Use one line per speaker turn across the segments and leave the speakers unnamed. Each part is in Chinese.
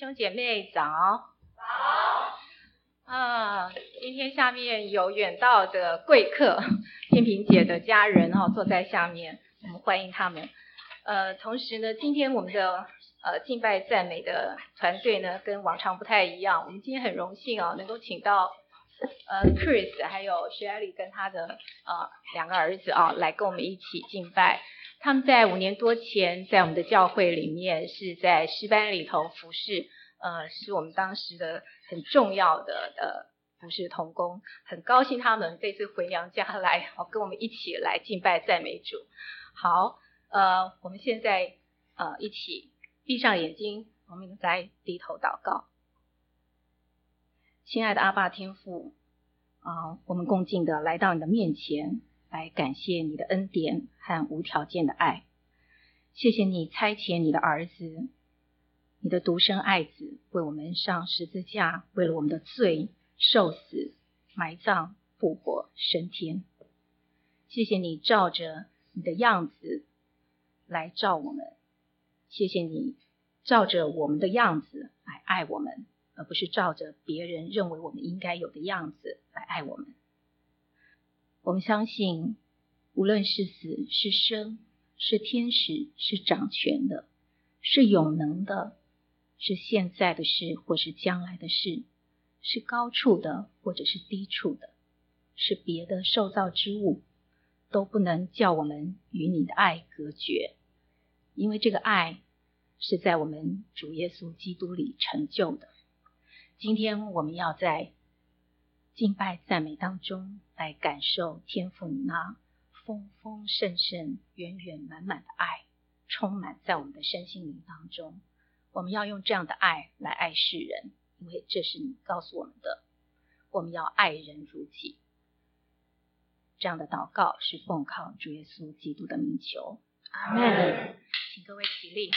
兄姐妹早。今天下面有远道的贵客，天平姐的家人坐在下面，我们欢迎他们。同时呢，今天我们的敬拜赞美的团队呢，跟往常不太一样。我们今天很荣幸能够请到Chris 还有 Shirley 跟他的2个儿子来跟我们一起敬拜。他们在5年多前在我们的教会里面是在诗班里头服侍，是我们当时的很重要的服侍同工。很高兴他们这次回娘家来跟我们一起来敬拜赞美主。好，我们现在一起闭上眼睛，我们来低头祷告。亲爱的阿爸天父，我们恭敬的来到你的面前，来感谢你的恩典和无条件的爱。谢谢你差遣你的儿子，你的独生爱子为我们上十字架，为了我们的罪受死、埋葬、复活、升天。谢谢你照着你的样子来照我们，谢谢你照着我们的样子来爱我们，而不是照着别人认为我们应该有的样子来爱我们。我们相信无论是死是生，是天使，是掌权的，是永能的，是现在的事或是将来的事，是高处的或者是低处的，是别的受造之物，都不能叫我们与你的爱隔绝，因为这个爱是在我们主耶稣基督里成就的。今天我们要在敬拜赞美当中来感受天父你那丰丰盛盛、圆圆满满的爱充满在我们的身心灵当中。我们要用这样的爱来爱世人，因为这是你告诉我们的，我们要爱人如己。这样的祷告是奉靠主耶稣基督的名求，阿们。请各位起立。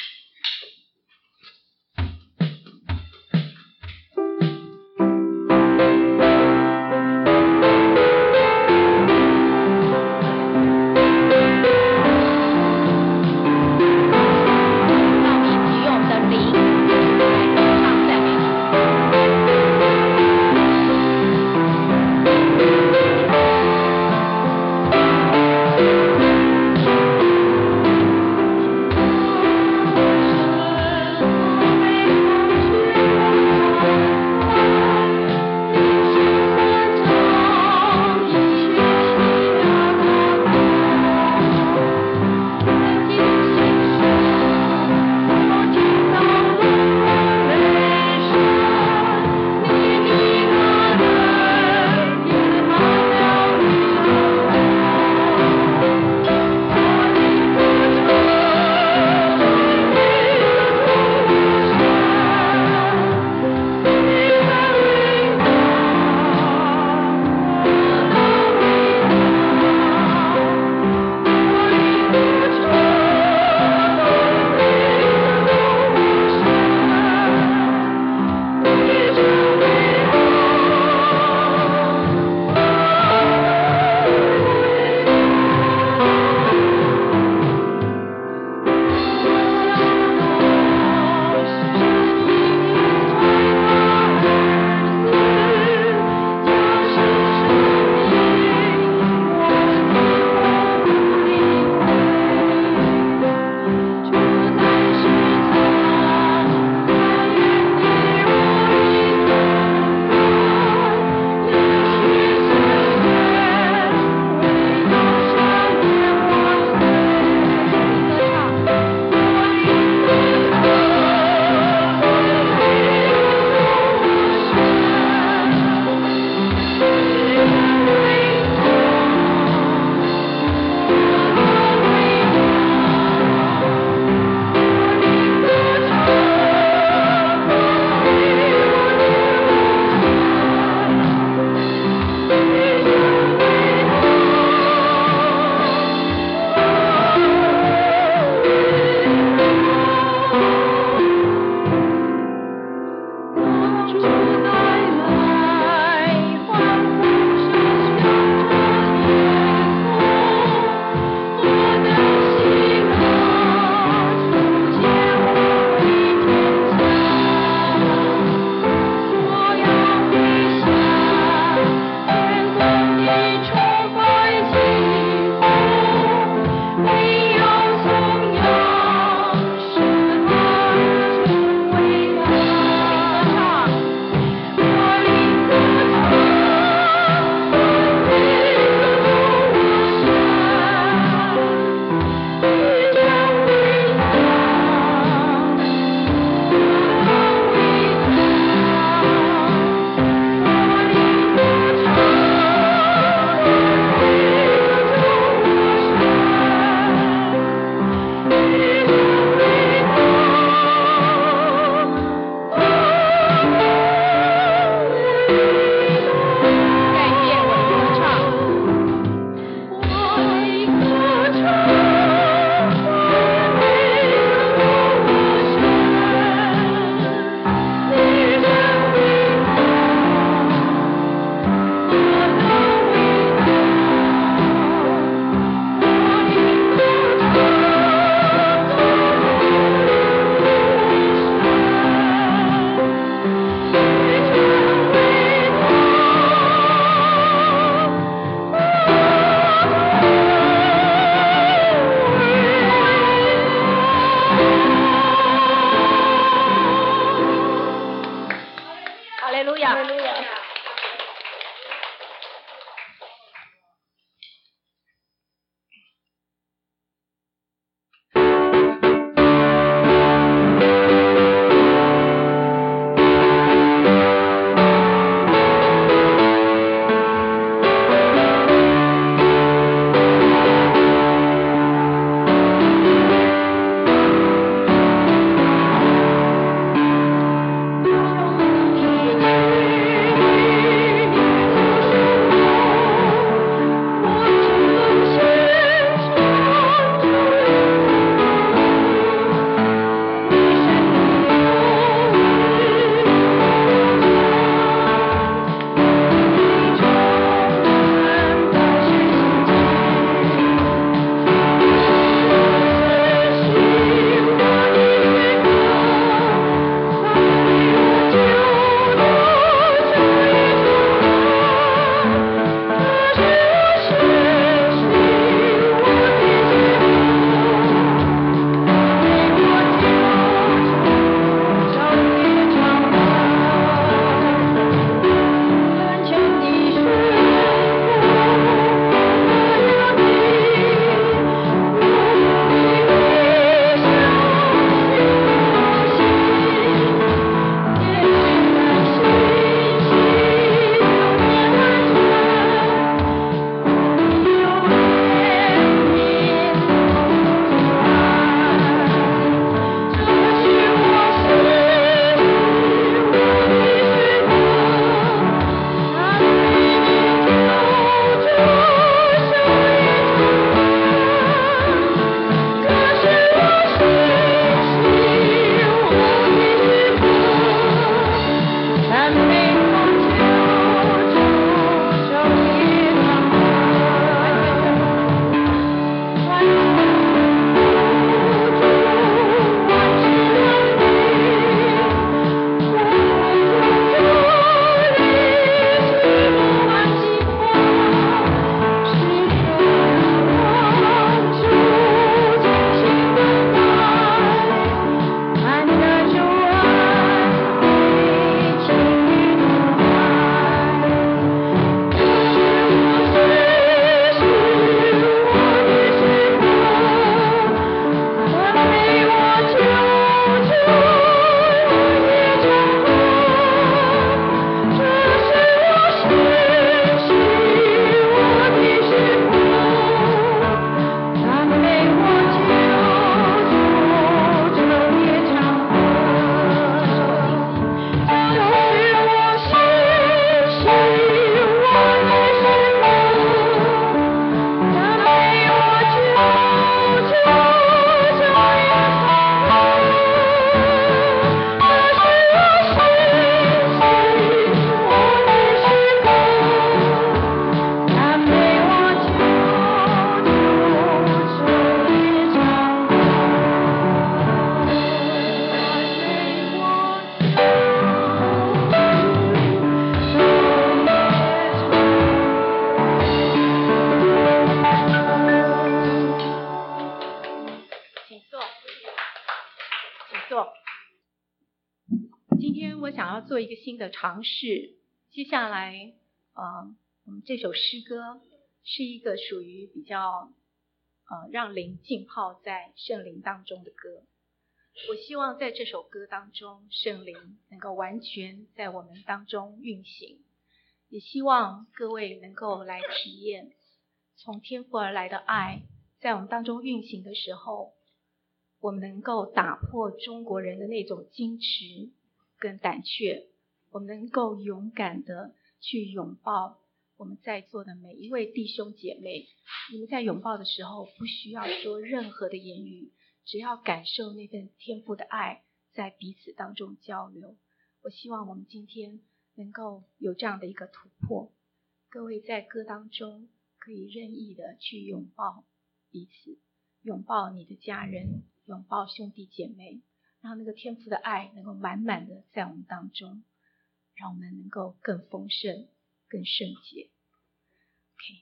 请坐。今天我想要做一个新的尝试。接下来，我们这首诗歌是一个属于比较让灵浸泡在圣灵当中的歌。我希望在这首歌当中，圣灵能够完全在我们当中运行，也希望各位能够来体验从天父而来的爱在我们当中运行的时候，我们能够打破中国人的那种矜持跟胆怯，我们能够勇敢的去拥抱我们在座的每一位弟兄姐妹。你们在拥抱的时候不需要说任何的言语，只要感受那份天父的爱在彼此当中交流。我希望我们今天能够有这样的一个突破，各位在歌当中可以任意的去拥抱彼此，拥抱你的家人，拥抱兄弟姐妹，让那个天父的爱能够满满的在我们当中，让我们能够更丰盛更圣洁。 OK，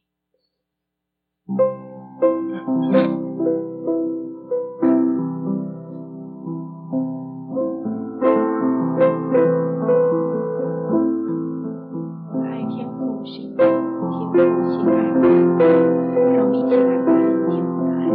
我的爱天父是因为天父先爱我们，让我们一起来回应天父的爱。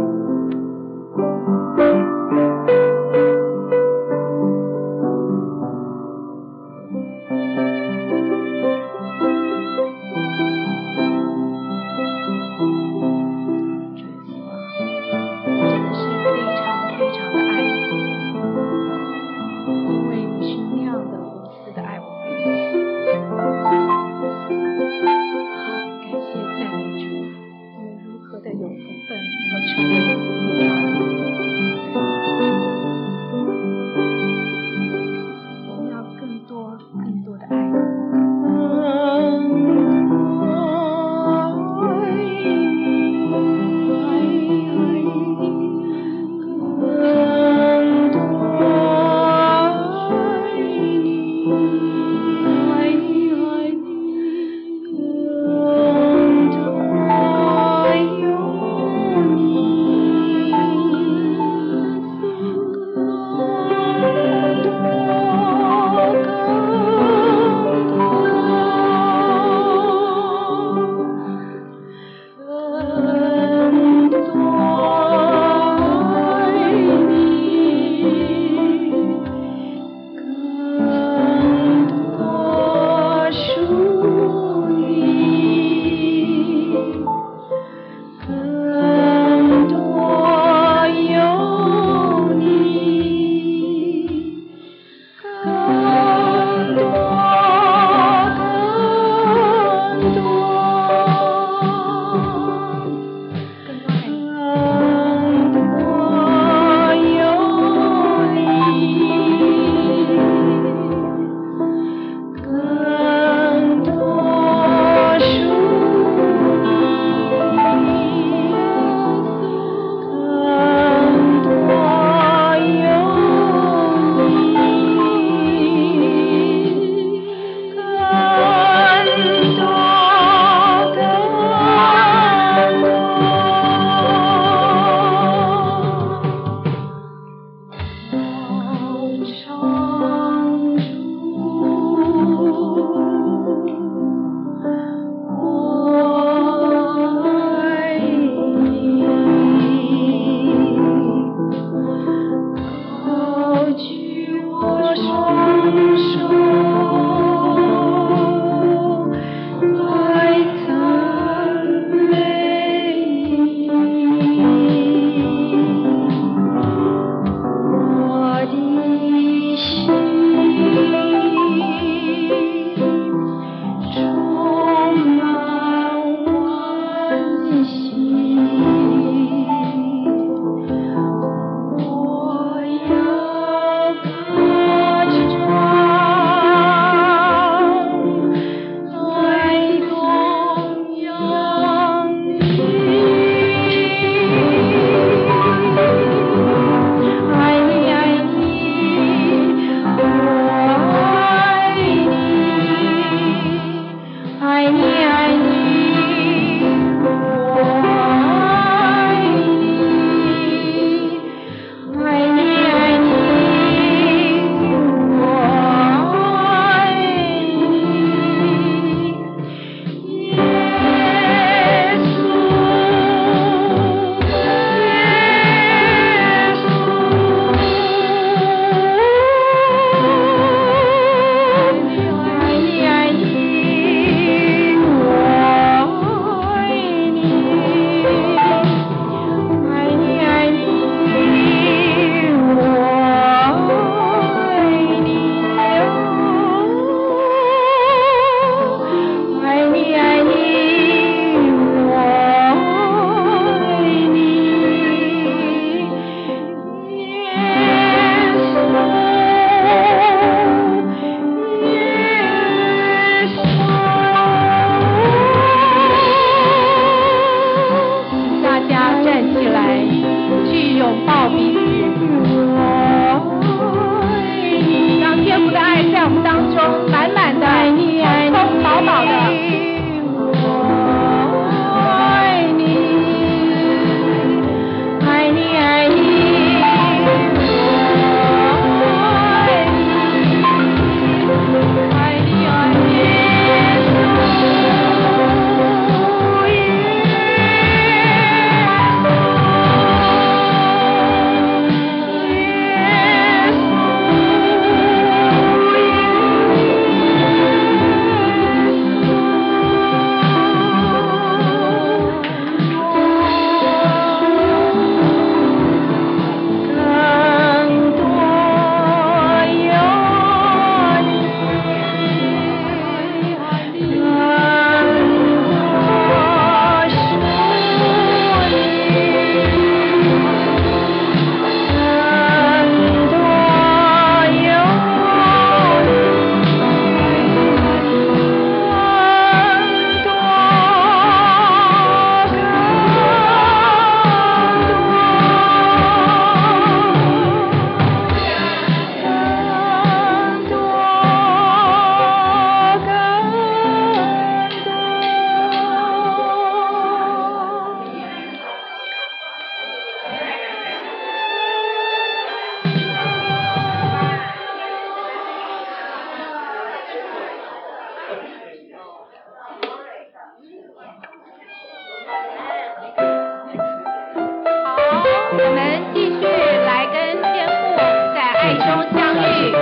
中相遇。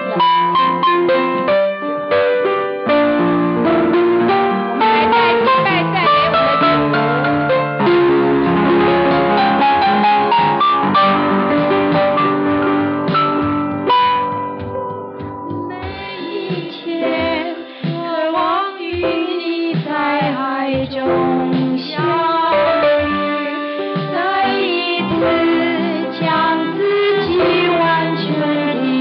我们来再敬拜赞美我们的主。每一天渴望与你在爱中相遇，再一次将自己完全地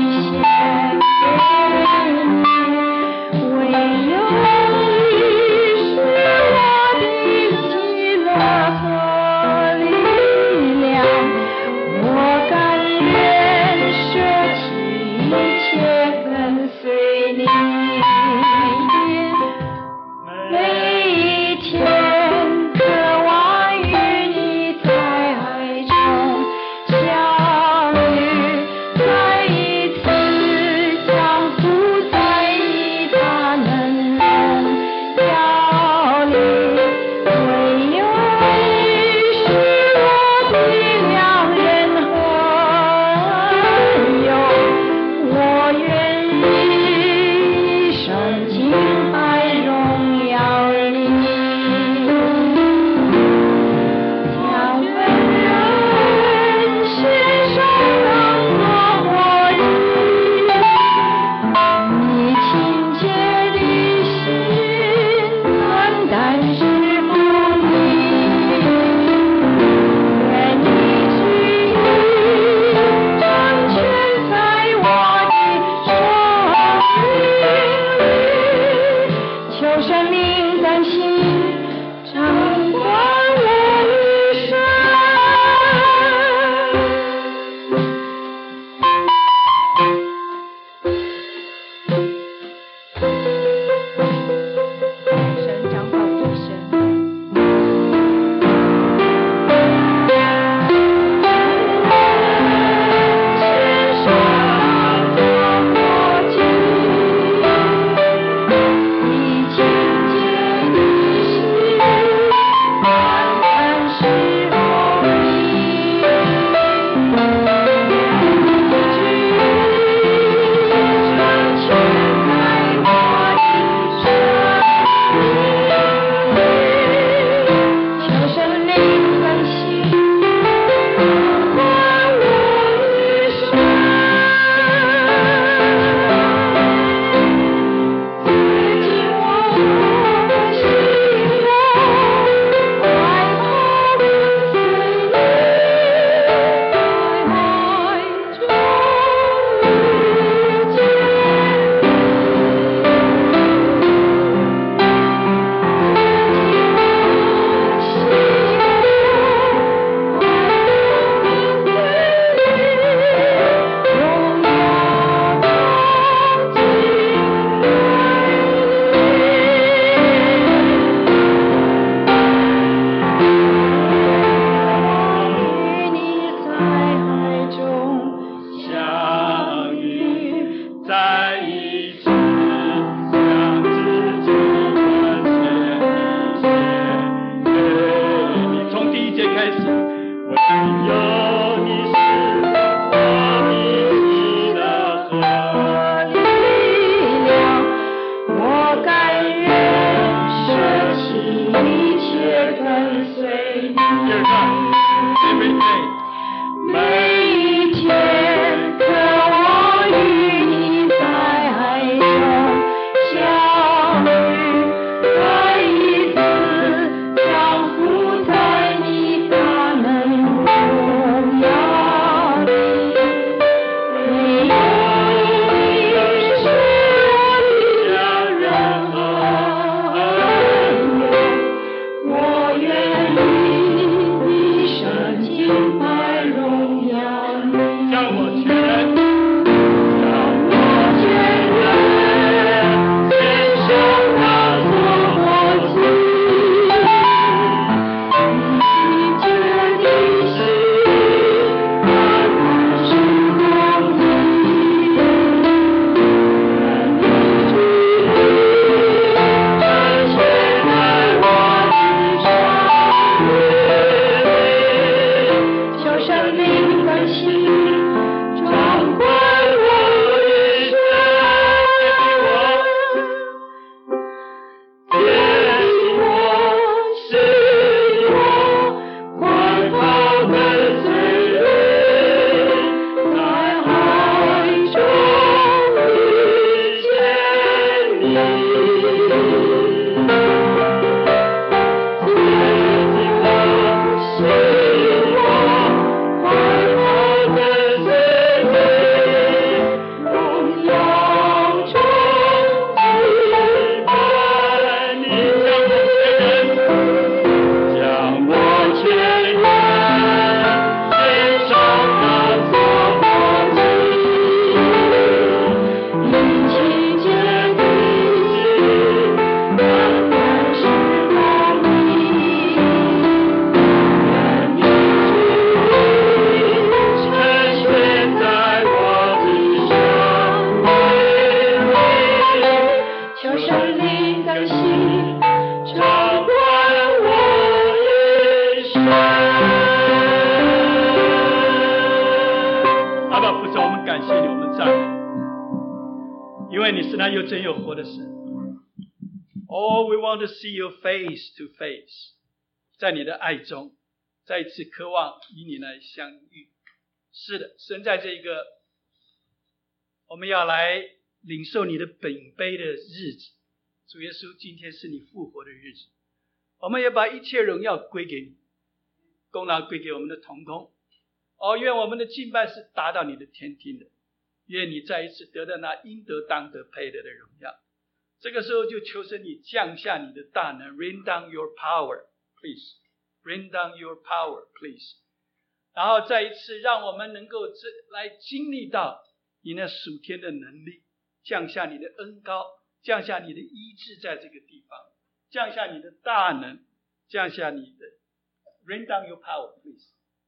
感谢你，我们赞美，因为你是那又真又活的神。Oh, we want to see your face to face， 在你的爱中再一次渴望与你来相遇。是的，神在这一个我们要来领受你的本杯的日子，主耶稣，今天是你复活的日子，我们也把一切荣耀归给你，功劳归给我们的同工。愿我们的敬拜是达到你的天庭的，愿你再一次得到那应得当得配得的荣耀。这个时候就求神你降下你的大能， Rain down your power please， Rain down your power please， 然后再一次让我们能够来经历到你那属天的能力，降下你的恩膏，降下你的医治在这个地方，降下你的大能，降下你的 Rain down your power please。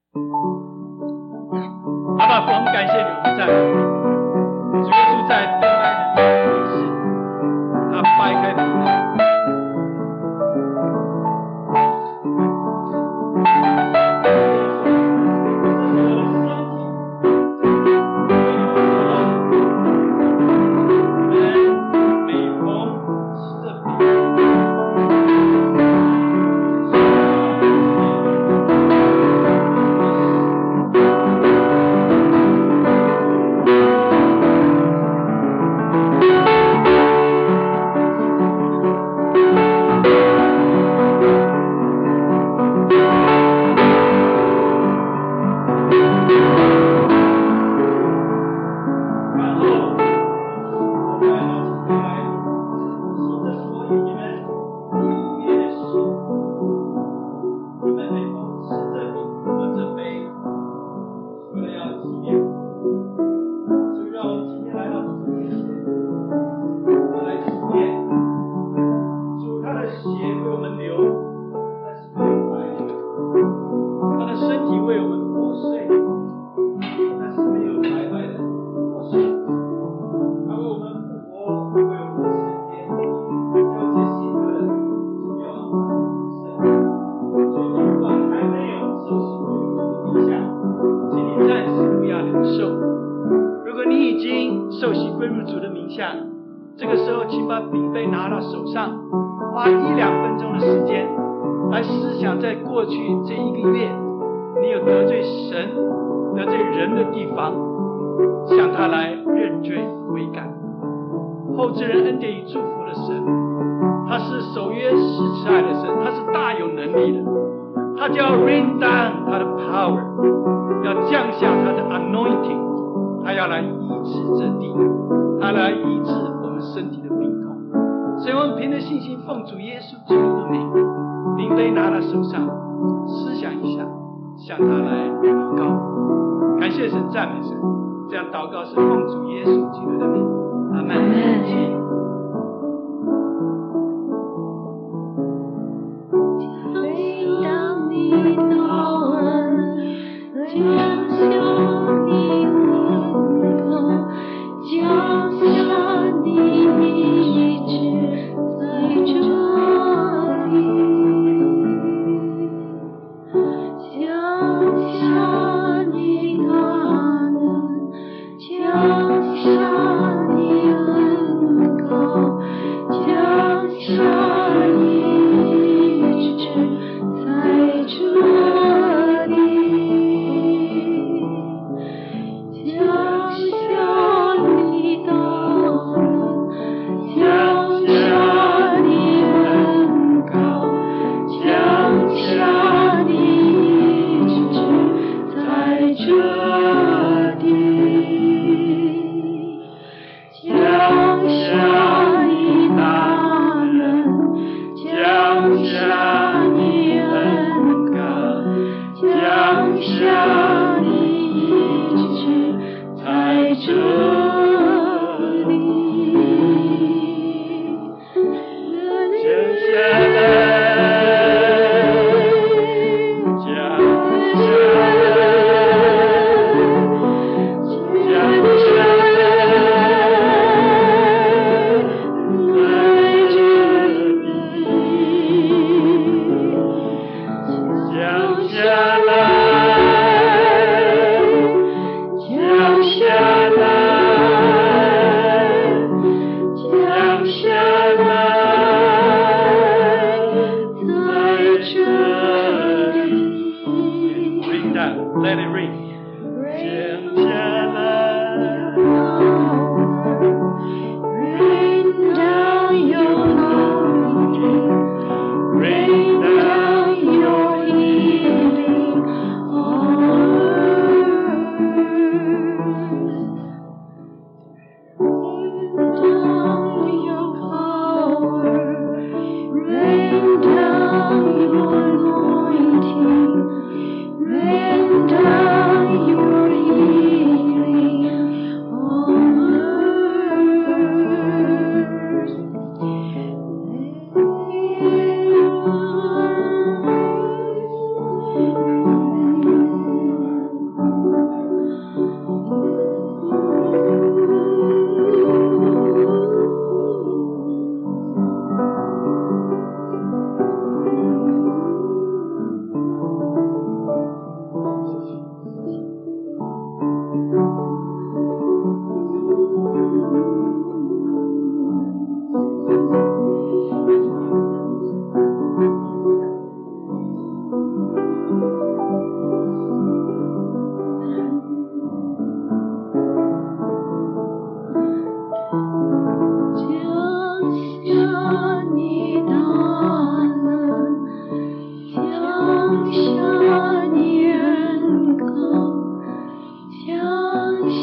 阿爸父，我们感谢你，我们赞美主耶稣在登山的仪式，他掰开饼来，这个时候请把饼杯拿到手上，花1-2分钟的时间来思想，在过去这一个月你有得罪神得罪人的地方，向他来认罪悔改。后知人恩典与祝福的神，他是守约施慈爱的神，他是大有能力的，他就要 rain down 他的 power， 要降下他的 anointing， 他要来医治这地，他来医治我们身体的病痛。所以我们凭着信心奉主耶稣基督的名，饼杯拿到手上，思想一下，向他来祷告。感谢神，赞美神，这样祷告是奉主耶稣基督的名，阿们。降下来，降下来。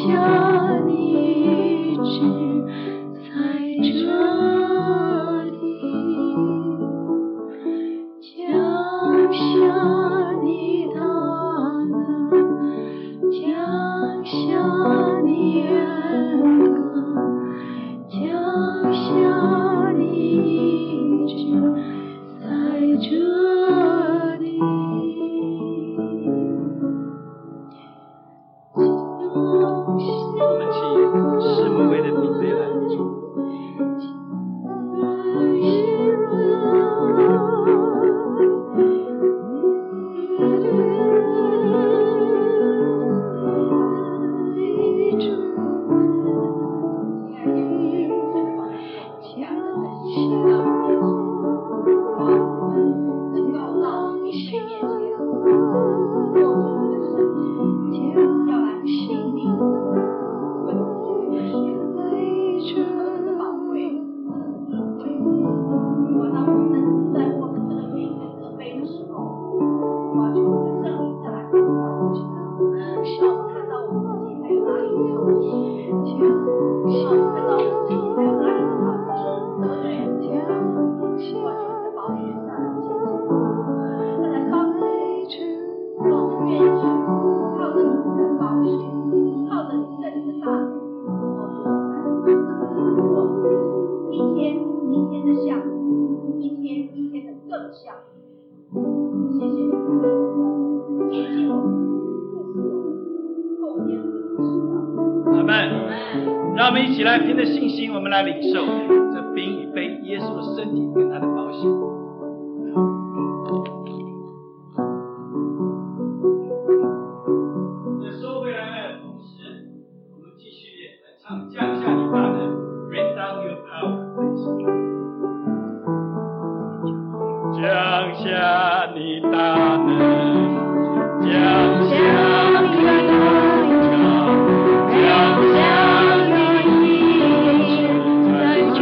下你只在这里，降下你大能，降下你恩歌，降下你医治在这里。
我们请师母为了预备来主。阿们，让我们一起来凭着信心，我们来领受这饼与杯，耶稣的身体跟他的宝血。在收回来的同时，我们继续来唱降下你大能 ，Rain down your power， 降下你大能，降下你大能。降下你医治在这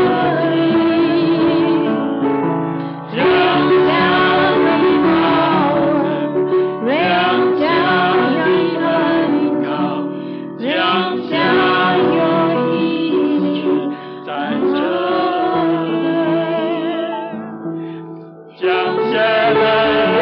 里，降下你宝能，降下你恩膏，降下有医治在这里，降下来。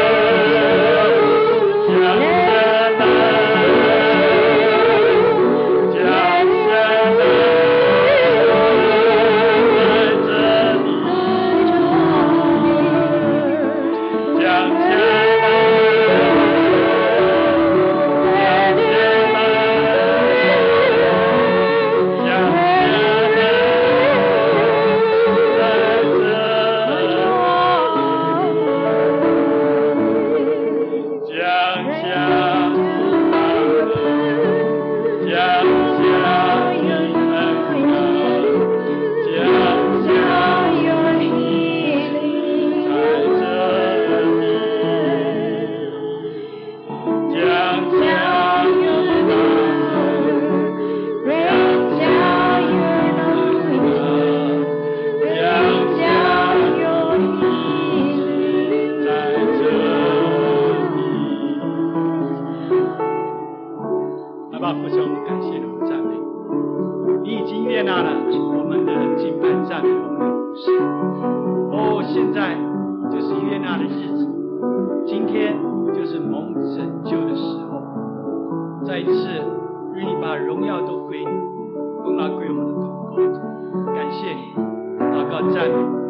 再一次，愿你把荣耀都归你，功劳归我们的同工。感谢你，祷告赞美。